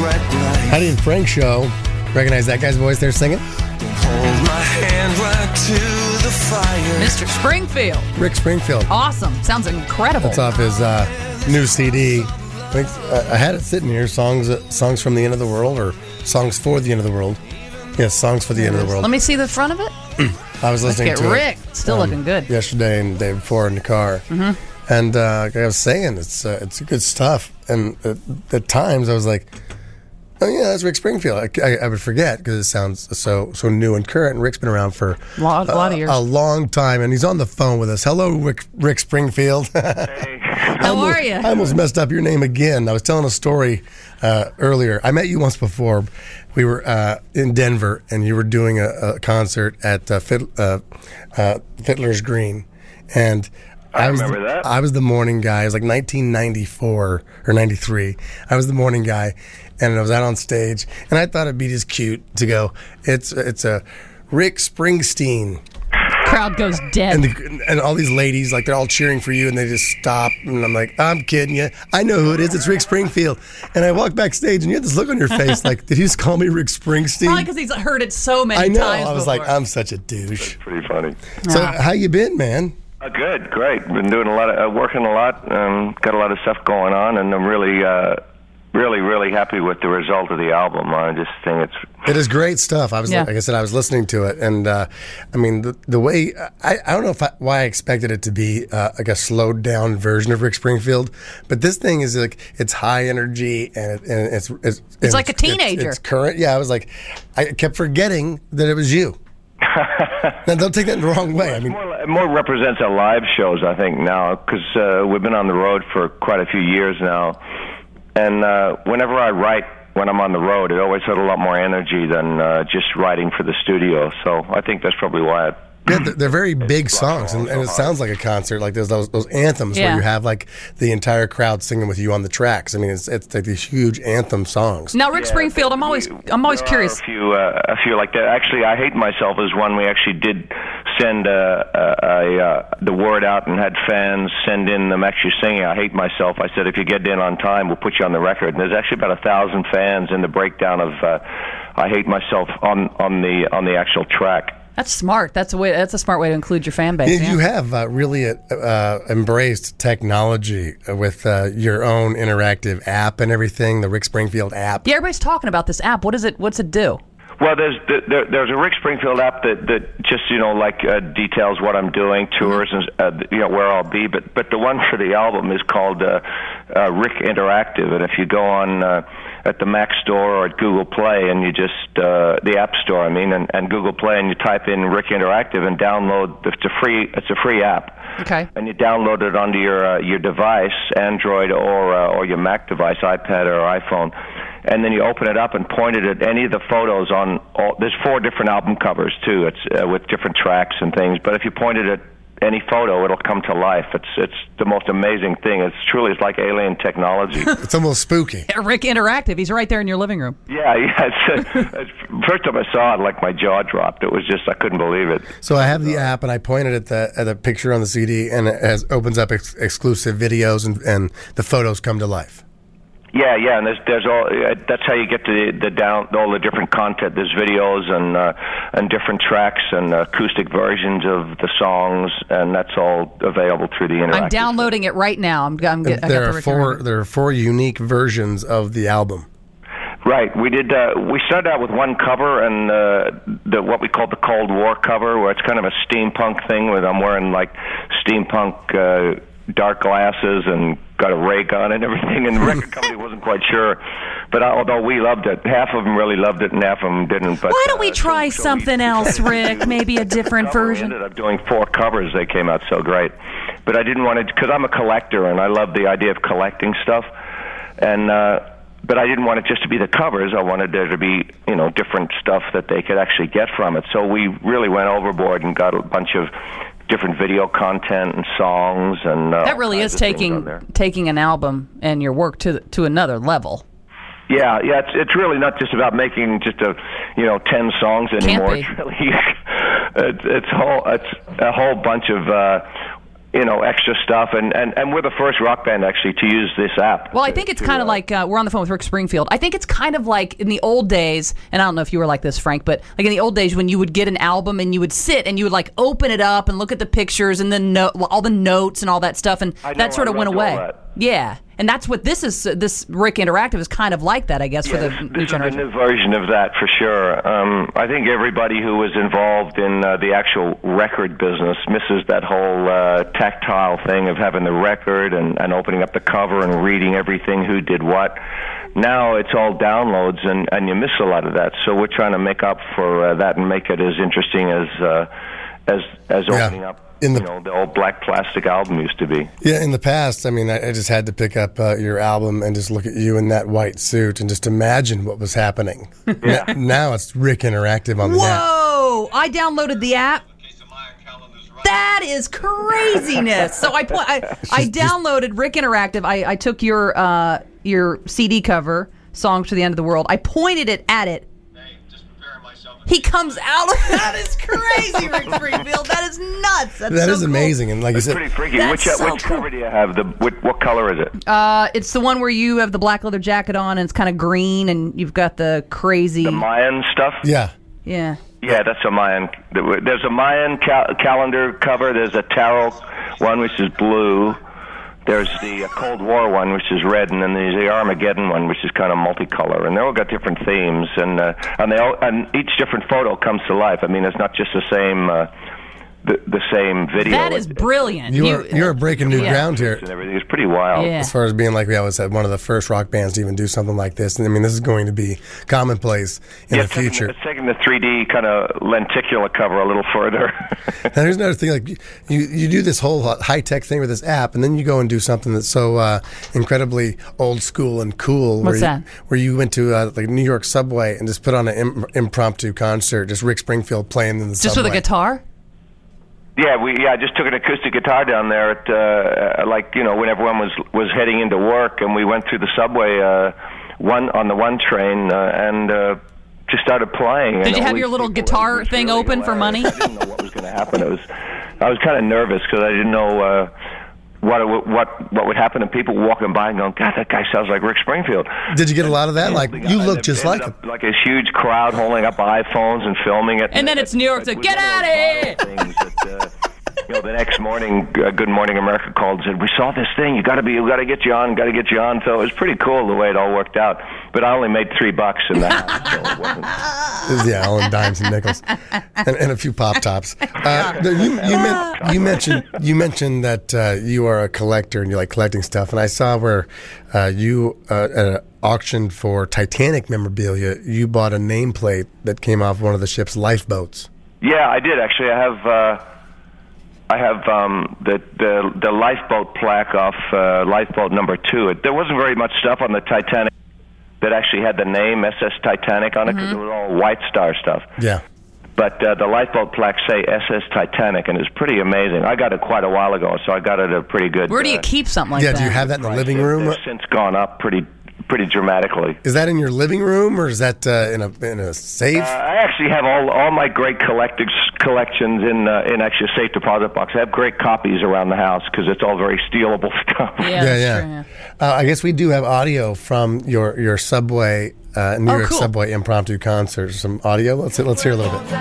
Heidi and Frank show. Recognize that guy's voice there singing? Hold my hand right to the fire. Mr. Springfield. Rick Springfield. Awesome. Sounds incredible. That's off his new CD. I had it sitting here, songs from the end of the world, or songs for the end of the world. Yes, songs for the end of the world. Let me see the front of it. I was listening Let's to get Rick. it Still looking good. yesterday and the day before in the car. Mm-hmm. And like I was saying, it's good stuff. And at times I was like, oh yeah, that's Rick Springfield. I would forget because it sounds so new and current. And Rick's been around for a lot of years. A long time, and he's on the phone with us. Hello, Rick Springfield. Hey. How are you? I almost messed up your name again. I was telling a story earlier. I met you once before. We were in Denver, and you were doing a concert at Fiddler's Green, and I remember that. I was the morning guy. It was like 1994 or 93. I was the morning guy, and I was out on stage, and I thought it'd be just cute to go, it's a Rick Springsteen. Crowd goes dead. And all these ladies, like, they're all cheering for you, and they just stop. And I'm like, I'm kidding you. I know who it is. It's Rick Springfield. And I walk backstage, and you had this look on your face, like, did he just call me Rick Springsteen? Probably because he's heard it so many times. times. I was before. like, I'm such a douche. That's pretty funny. So, how you been, man? Good, great. Been doing a lot of working a lot. Got a lot of stuff going on, and I'm really happy with the result of the album. I just think it is great stuff. Like I said, I was listening to it, and I mean the way I don't know why I expected it to be like a slowed down version of Rick Springfield, but this thing is like it's high energy and it's like a teenager. It's current. Yeah, I kept forgetting that it was you. Now, don't take that in the wrong way. I mean, it more represents our live shows, I think, now, because we've been on the road for quite a few years now. And whenever I write when I'm on the road, it always has a lot more energy than just writing for the studio. So I think that's probably why they're very big songs, and it sounds like a concert. Like there's those anthems where you have like the entire crowd singing with you on the tracks. I mean, it's like these huge anthem songs. Now, Rick Springfield, I'm always curious. A few like that. Actually, I Hate Myself is one we actually did send the word out and had fans send in them actually singing I Hate Myself. I said, if you get in on time, we'll put you on the record. And there's actually about 1,000 fans in the breakdown of I Hate Myself on the actual track. That's smart. That's a smart way to include your fan base. You have really embraced technology with your own interactive app and everything, the Rick Springfield app. Yeah, everybody's talking about this app. What's it do? Well, there's a Rick Springfield app that just details what I'm doing, tours, and where I'll be. But the one for the album is called Rick Interactive, and if you go on at the Mac Store or at Google Play, and you just the App Store, and Google Play, and you type in Rick Interactive and download. It's a free app. Okay. And you download it onto your device, Android or your Mac device, iPad or iPhone. And then you open it up and point it at any of the photos on there's 4 different album covers too. It's with different tracks and things. But if you point it at any photo, it'll come to life. It's the most amazing thing. It's like alien technology. It's almost spooky. Rick Interactive. He's right there in your living room. Yeah. It's first time I saw it, like my jaw dropped. It was just I couldn't believe it. So I have the app, and I pointed at the picture on the CD, and it opens up exclusive videos, and the photos come to life. Yeah, and there's all. That's how you get to all the different content. There's videos and different tracks and acoustic versions of the songs, and that's all available through the interactive. I'm downloading it right now. There are 4 unique versions of the album. Right. We did. We started out with one cover, and what we called the Cold War cover, where it's kind of a steampunk thing, where I'm wearing like steampunk dark glasses and got a ray gun and everything, and the record company wasn't quite sure. But although we loved it, half of them really loved it and half of them didn't. But why don't we try something else, Rick? Maybe a different version. We ended up doing 4 covers. They came out so great. But I didn't want to, because I'm a collector and I love the idea of collecting stuff. And but I didn't want it just to be the covers. I wanted there to be, different stuff that they could actually get from it. So we really went overboard and got a bunch of different video content and songs, and that really is taking an album and your work to another level. Yeah, it's really not just about making just 10 songs anymore. Can't be. It's really it's a whole bunch of extra stuff, and we're the first rock band actually to use this app. Well, I think it's kind of like we're on the phone with Rick Springfield. I think it's kind of like in the old days, and I don't know if you were like this, Frank, but like in the old days when you would get an album and you would sit and you would like open it up and look at the pictures and then all the notes and all that stuff, and that sort of went away. Yeah. And that's what this is. This Rick Interactive is kind of like that, I guess, for the new generation. This is a new version of that for sure. I think everybody who was involved in the actual record business misses that whole tactile thing of having the record and opening up the cover and reading everything, who did what. Now it's all downloads, and you miss a lot of that. So we're trying to make up for that and make it as interesting as opening up. The old black plastic album used to be. Yeah, in the past, I mean, I just had to pick up your album and just look at you in that white suit and just imagine what was happening. Yeah. Now it's Rick Interactive on the app. Whoa! I downloaded the app. That is craziness. So I downloaded Rick Interactive. I took your CD cover, Songs to the End of the World. I pointed it at it. He comes out of that is crazy, Rick Springfield. That is nuts. That is so amazing, cool. and like you said, pretty freaky. Which cover do you have? What color is it? It's the one where you have the black leather jacket on, and it's kind of green, and you've got the crazy Mayan stuff. Yeah. Yeah, that's a Mayan. There's a Mayan calendar cover. There's a tarot one, which is blue. There's the Cold War one, which is red, and then there's the Armageddon one, which is kind of multicolor, and they all got different themes, and each different photo comes to life. I mean, it's not just the same the same video. That is brilliant. You're breaking new ground here. And everything is pretty wild. Yeah. As far as being like we always said, one of the first rock bands to even do something like this. And I mean, this is going to be commonplace in the future. It's taking the 3D kind of lenticular cover a little further. Now, here's another thing. Like you do this whole high-tech thing with this app, and then you go and do something that's so incredibly old school and cool. What's that? Where you went to like New York subway and just put on an impromptu concert, just Rick Springfield playing in the subway. Just with a guitar? Yeah, I just took an acoustic guitar down there at when everyone was heading into work, and we went through the subway on the one train and just started playing. Did you have your little guitar thing really open for money? I didn't know what was going to happen. I was kind of nervous because I didn't know what would happen to people walking by and going, God, that guy sounds like Rick Springfield. Did you get a lot of that? Like, you look just like him. Like a huge crowd holding up iPhones and filming it. And then it's New York, so get out of here! The next morning, Good Morning America called and said, we saw this thing, we got to get you on. So it was pretty cool the way it all worked out. But I only made $3 in that, so it wasn't. Yeah, all in dimes and nickels, and a few pop tops. You mentioned that you are a collector and you like collecting stuff, and I saw where you at an auction for Titanic memorabilia, you bought a nameplate that came off one of the ship's lifeboats. Yeah, I did actually. I have the lifeboat plaque off lifeboat number 2. There wasn't very much stuff on the Titanic that actually had the name SS Titanic on it because it was all White Star stuff. Yeah. But the lifeboat plaques say SS Titanic, and it's pretty amazing. I got it quite a while ago, so I got it at a pretty good... Where do you keep something like that? Yeah, do you have that in the living room? It's since gone up pretty dramatically. Is that in your living room, or is that in a safe? I actually have all my great collections in actually a safe deposit box. I have great copies around the house because it's all very stealable stuff. Yeah. I guess we do have audio from your Subway New York cool. Subway impromptu concert. Some audio. Let's hear a little bit.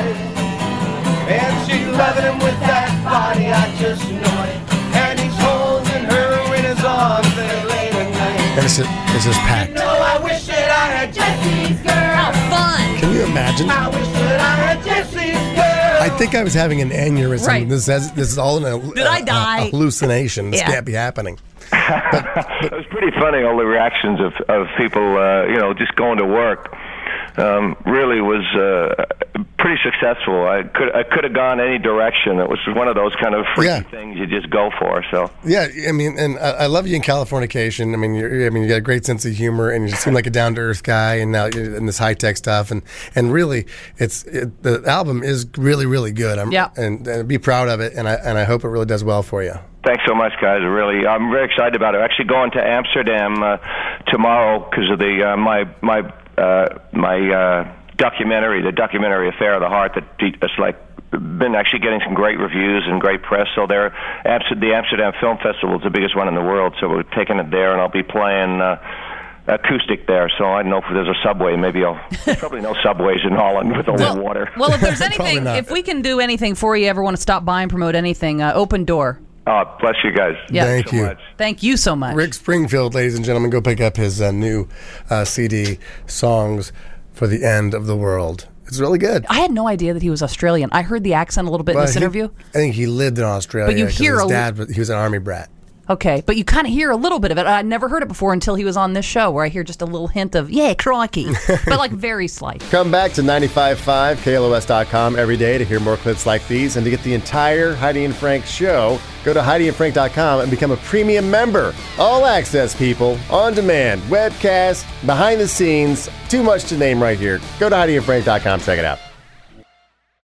And she's loving him with that body, I just know it. And he's holding her in his arms late at night. And it's just packed. No, I wish that I had Jesse's girl. How fun! Can you imagine? I wish that I had Jesse's girl. I think I was having an aneurysm. Right. This is all Did I die? A hallucination. This can't be happening. It was pretty funny, all the reactions of people, just going to work. Really was pretty successful. I could have gone any direction. It was one of those kind of freaky things you just go for. So yeah, I mean, and I love you in Californication. I mean, you got a great sense of humor, and you seem like a down to earth guy. And now you're in this high tech stuff, and really, the album is really, really good. And be proud of it, and I hope it really does well for you. Thanks so much, guys. I'm very excited about it. I'm actually going to Amsterdam tomorrow because of the my documentary, the documentary Affair of the Heart. It's like been actually getting some great reviews and great press. So the Amsterdam Film Festival is the biggest one in the world. So we're taking it there, and I'll be playing acoustic there. So I don't know if there's a subway. Maybe there's probably no subways in Holland with all the water. Well, if there's anything, if we can do anything for you, ever want to stop by and promote anything, open door. Oh, bless you guys. Yeah. Thank you. Much. Thank you so much. Rick Springfield, ladies and gentlemen, go pick up his new CD, Songs for the End of the World. It's really good. I had no idea that he was Australian. I heard the accent a little bit in this interview. I think he lived in Australia. But you hear his dad, he was an Army brat. Okay, but you kind of hear a little bit of it. I'd never heard it before until he was on this show, where I hear just a little hint of, yeah, crikey, but like very slight. Come back to 95.5 KLOS.com every day to hear more clips like these. And to get the entire Heidi and Frank show, go to HeidiandFrank.com and become a premium member. All access, people, on demand, webcast, behind the scenes, too much to name right here. Go to HeidiandFrank.com, check it out.